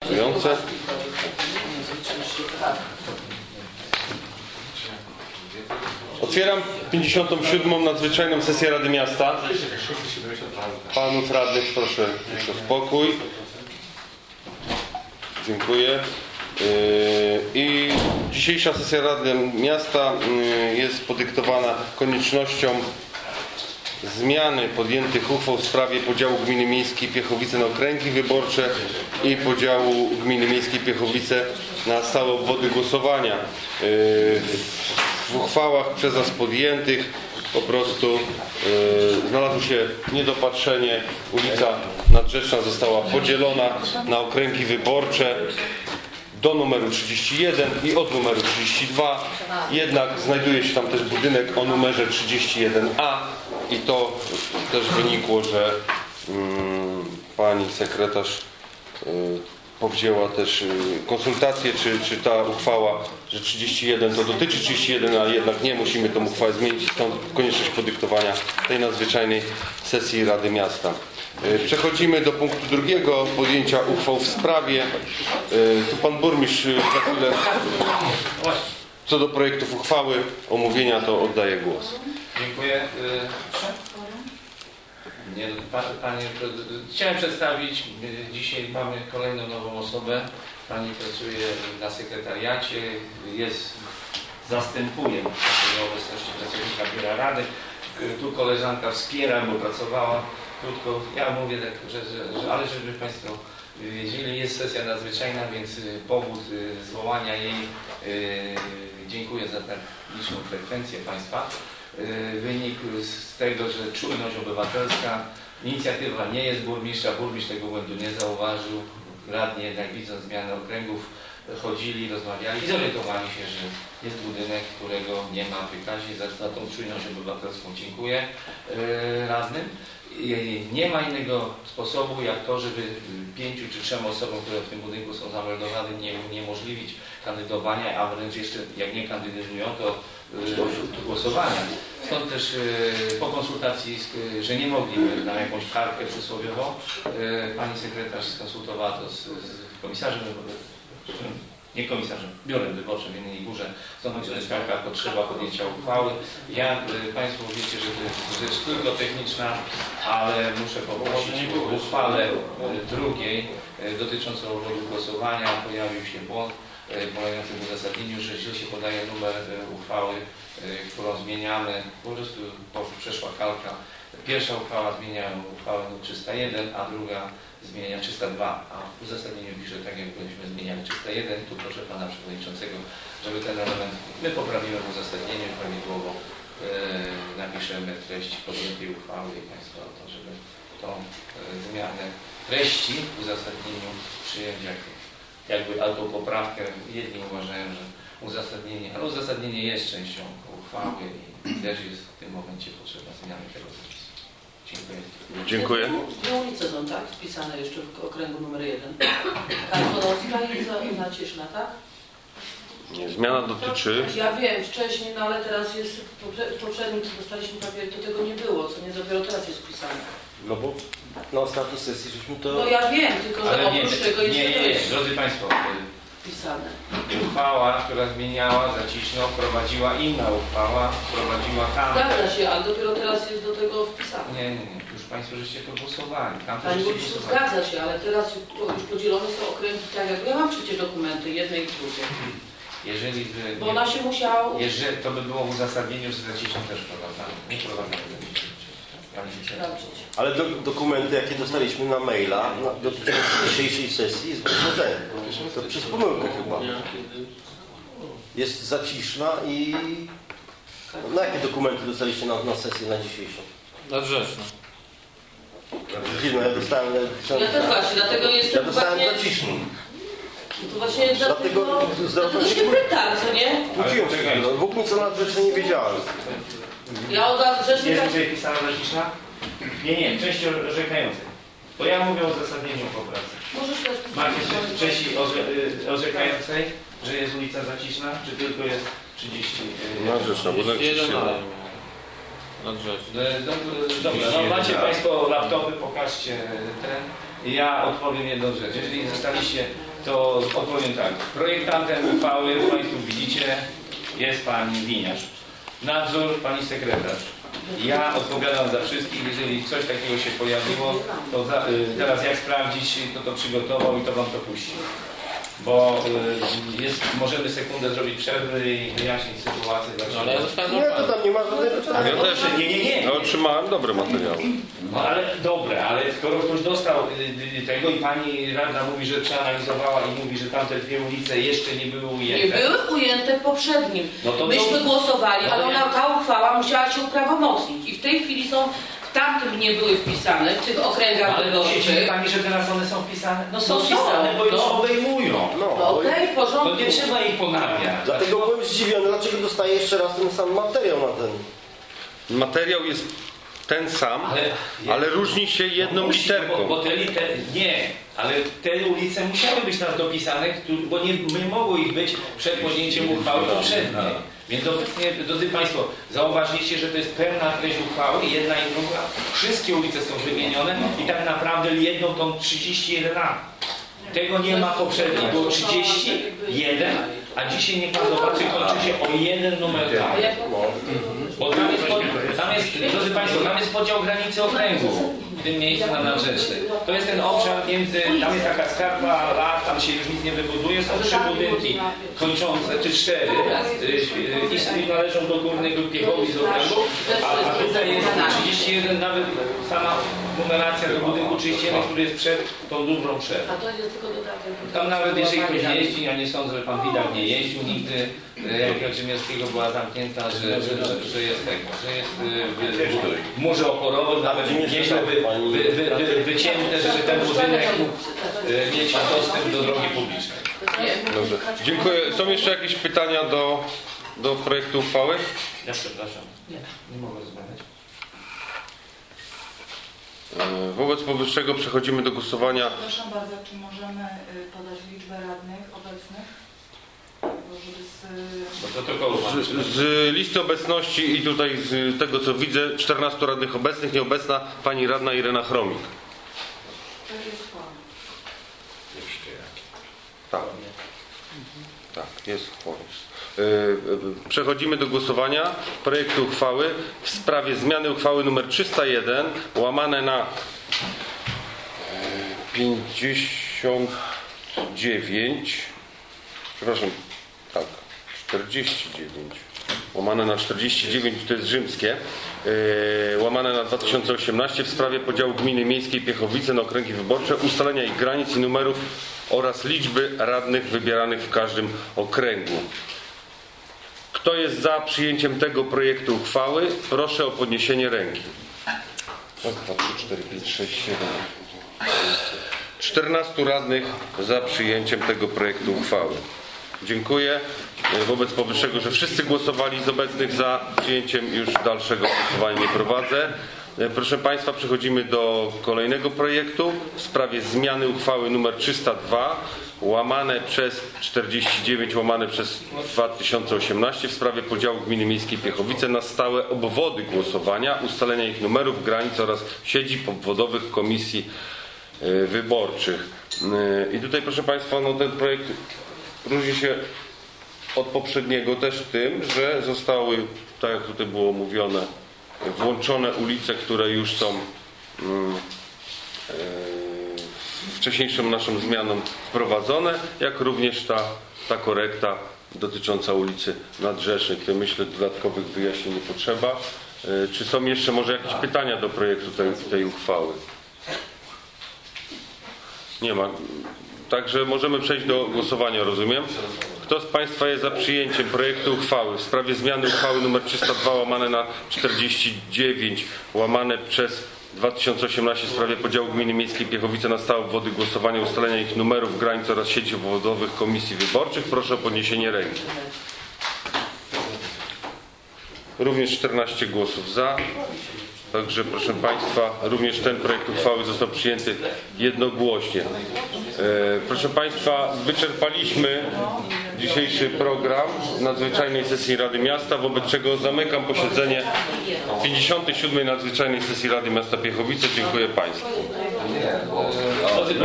następujące. Otwieram 57. nadzwyczajną sesję Rady Miasta. Panów radnych proszę o spokój. Dziękuję. I dzisiejsza sesja Rady Miasta jest podyktowana koniecznością zmiany podjętych uchwał w sprawie podziału Gminy Miejskiej Piechowice na okręgi wyborcze i podziału Gminy Miejskiej Piechowice na stałe obwody głosowania. W uchwałach przez nas podjętych po prostu znalazło się niedopatrzenie. Ulica Nadrzeczna została podzielona na okręgi wyborcze do numeru 31 i od numeru 32. Jednak znajduje się tam też budynek o numerze 31A i to też wynikło, że pani sekretarz powzięła też konsultacje, czy ta uchwała, że 31 to dotyczy 31, a jednak nie, musimy tą uchwałę zmienić, stąd konieczność podyktowania tej nadzwyczajnej sesji Rady Miasta. Przechodzimy do punktu drugiego, podjęcia uchwał w sprawie. Tu pan burmistrz za chwilę co do projektów uchwały, omówienia, to oddaję głos. Dziękuję. Panie, chciałem przedstawić, dzisiaj mamy kolejną nową osobę. Pani pracuje na sekretariacie, zastępuje w obecności pracownika biura rady. Tu koleżanka wspiera, bo pracowała krótko. Ja mówię tak, ale żeby Państwo wiedzieli, jest sesja nadzwyczajna, więc powód zwołania jej, dziękuję za tak liczną frekwencję Państwa. Wynikł z tego, że czujność obywatelska, inicjatywa nie jest burmistrza, burmistrz tego błędu nie zauważył. Radni jednak widząc zmianę okręgów chodzili, rozmawiali i zorientowali się, że jest budynek, którego nie ma w wykazie. Za tą czujność obywatelską dziękuję radnym. Nie ma innego sposobu jak to, żeby 5 czy 3 osobom, które w tym budynku są zameldowane, uniemożliwić kandydowania, a wręcz jeszcze jak nie kandydują, to głosowania. Stąd też po konsultacji, że nie mogliby na jakąś kartkę przysłowiową, pani sekretarz skonsultowała to z komisarzem, nie komisarzem, biurem wyborczym w Jeleniej Górze. Stąd jest taka potrzeba podjęcia uchwały. Państwo wiecie, że to jest rzecz tylko techniczna, ale muszę poprosić o uchwałę drugiej dotyczącą obwodu głosowania. Pojawił się błąd polegający w uzasadnieniu, że źle się podaje numer uchwały, którą zmieniamy. Po prostu przeszła kalka. Pierwsza uchwała zmienia uchwałę 301, a druga zmienia 302, a w uzasadnieniu pisze tak, jakbyśmy zmieniali 301. Tu proszę Pana Przewodniczącego, żeby ten element my poprawimy w uzasadnieniu i prawidłowo napiszemy treść podjętej uchwały i Państwo o to, żeby tą zmianę treści w uzasadnieniu przyjąć jakby autopoprawkę. Jedni uważają, że uzasadnienie, ale uzasadnienie jest częścią uchwały i też jest w tym momencie potrzeba zmiany tego zapisu. Dziękuję. Dziękuję. Dwie ulice są, tak? Wpisane jeszcze w okręgu numer 1. Karkonoska i Nacieszna, tak? Nie, zmiana dotyczy... Ja wiem, wcześniej, no ale teraz jest, w poprzednim, co dostaliśmy papier, to tego nie było, co nie dopiero teraz jest wpisane. No bo na ostatniej sesji żeśmy to... No ja wiem, tylko że oprócz tego jest nie, drodzy Państwo, wpisane. Uchwała, która zmieniała Zaciśno, wprowadziła inna uchwała, wprowadziła tam. Zgadza się, ale dopiero teraz jest do tego wpisane. Nie. Już Państwo żeście to głosowali. Pani burmistrz, zgadza się, ale teraz już podzielone są okręgi tak jak ja mam przecież dokumenty, jednej i drugiej. Jeżeli by... Bo ona się musiała... Jeżeli to by było w uzasadnieniu, że Zaciśno też wprowadzamy. Nie wprowadzamy. Ale dokumenty, jakie dostaliśmy na maila dotyczące dzisiejszej sesji, jest wypowiedzenie. To przez pomyłkę chyba. Jest Zaciszna i... No jakie dokumenty dostaliście na sesję na dzisiejszą? Nadrzeczna. No, ja dostałem... Ja też właśnie, dlatego jestem... Ja dostałem Zaciszną. To właśnie dlatego się pytam, co nie? Wróciłem się, w ogóle co Nadrzecznej nie wiedziałem. Ja od Nadrzecznej... Jest tutaj pisana Zaciszna? Nie, części orzekającej. Bo ja mówię o uzasadnieniu poprawce. Możesz też... Macie części orzekającej, że jest ulica Zaciszna, czy tylko jest 30... Nadrzeczna, budynek 31. Dobra, no macie Państwo laptopy, pokażcie ten. Ja odpowiem jedną rzecz. Jeżeli zostaliście to odpowiem tak. Projektantem uchwały, Państwo widzicie, jest Pani Winiarz. Nadzór, Pani Sekretarz. Ja odpowiadam za wszystkich. Jeżeli coś takiego się pojawiło, to teraz jak sprawdzić, kto to przygotował i to Wam to puści. Bo możemy sekundę zrobić przerwy i wyjaśnić sytuację. Ale ja Nie, to tam nie ma żadnego pytania. Ja też Nie. otrzymałem dobre materiały. No ale dobre, ale skoro ktoś dostał tego i Pani radna mówi, że przeanalizowała i mówi, że tamte dwie ulice jeszcze nie były ujęte. Nie były ujęte w poprzednim. No to Myśmy głosowali, no ale to ta uchwała musiała się uprawomocnić. I w tej chwili są, w tamtym nie były wpisane, w tych okręgach Ale to się dzieje wyborczych. Pani, że teraz one są wpisane? No są No są, wpisane, bo już no. obejmują. No okej, w porządku. To nie trzeba ich ponawiać. Dlatego byłem zdziwiony, dlaczego dostaję jeszcze raz ten sam materiał na ten. Materiał jest ten sam, ale różni się jedną Musi, literką. Bo te ale te ulice musiały być nas dopisane, bo nie mogło ich być przed podjęciem uchwały poprzedniej. Więc obecnie, drodzy Państwo, zauważyliście, że to jest pełna treść uchwały, jedna i druga. Wszystkie ulice są wymienione i tak naprawdę jedną tą 31A. Tego nie ma poprzedniej. Było 31, a dzisiaj niech Pan zobaczy, kończy się o jeden numer tam. Bo tam jest, drodzy Państwo, tam jest podział granicy okręgu w tym miejscu na Nadrzecznej. To jest ten obszar między, tam jest taka skarpa lat, tam się już nic nie wybuduje, są 3 budynki kończące, czy 4 i należą do górnego Piechowi z okręgu, a tutaj jest 31, nawet sama numeracja do budynku 31, który jest przed tą dużą przerwą. A to jest tylko dodatek. Tam nawet jeżeli ktoś jeździ, ja nie sądzę, że Pan Widak nie jeździł nigdy, jak Kazimierskiego była zamknięta, że jest tego, że jest w murze oporowym, nawet nieźle wycięte, żeby ten budynek mógł mieć dostęp do drogi publicznej. Dobrze. Dziękuję. Są jeszcze jakieś pytania do projektu uchwały? Ja przepraszam. Nie mogę rozmawiać. Wobec powyższego przechodzimy do głosowania. Proszę bardzo, czy możemy podać liczbę radnych obecnych? Bo to tylko Z listy obecności i tutaj z tego co widzę 14 radnych obecnych, nieobecna pani radna Irena Chromik. To jest kłam. Tak, jest kworum. Przechodzimy do głosowania projektu uchwały w sprawie zmiany uchwały nr 301 łamane na 59, przepraszam, tak, 49 łamane na 49, to jest rzymskie, łamane na 2018 w sprawie podziału gminy miejskiej Piechowice na okręgi wyborcze, ustalenia ich granic i numerów oraz liczby radnych wybieranych w każdym okręgu. Kto jest za przyjęciem tego projektu uchwały? Proszę o podniesienie ręki. 1, 2, 3, 4, 5, 6, 7. 14 radnych za przyjęciem tego projektu uchwały. Dziękuję. Wobec powyższego, że wszyscy głosowali z obecnych za przyjęciem, już dalszego głosowania nie prowadzę. Proszę Państwa, przechodzimy do kolejnego projektu w sprawie zmiany uchwały nr 302 łamane przez 49 łamane przez 2018 w sprawie podziału gminy miejskiej Piechowice na stałe obwody głosowania, ustalenia ich numerów, granic oraz siedzib obwodowych komisji wyborczych. I tutaj, proszę Państwa, no ten projekt różni się od poprzedniego też tym, że zostały, tak jak tutaj było mówione, włączone ulice, które już są wcześniejszą naszą zmianą wprowadzone, jak również ta korekta dotycząca ulicy Nadrzecznej. Tutaj myślę, dodatkowych wyjaśnień nie potrzeba. Czy są jeszcze może jakieś pytania do projektu tej uchwały? Nie ma. Także możemy przejść do głosowania, rozumiem. Kto z Państwa jest za przyjęciem projektu uchwały w sprawie zmiany uchwały nr 302 łamane na 49 łamane przez 2018 w sprawie podziału gminy miejskiej Piechowice na stałe obwody głosowania, ustalenia ich numerów, granic oraz sieci obwodowych komisji wyborczych? Proszę o podniesienie ręki. Również 14 głosów za. Także proszę Państwa, również ten projekt uchwały został przyjęty jednogłośnie. Proszę Państwa, wyczerpaliśmy dzisiejszy program nadzwyczajnej sesji Rady Miasta, wobec czego zamykam posiedzenie 57. nadzwyczajnej sesji Rady Miasta Piechowice. Dziękuję Państwu.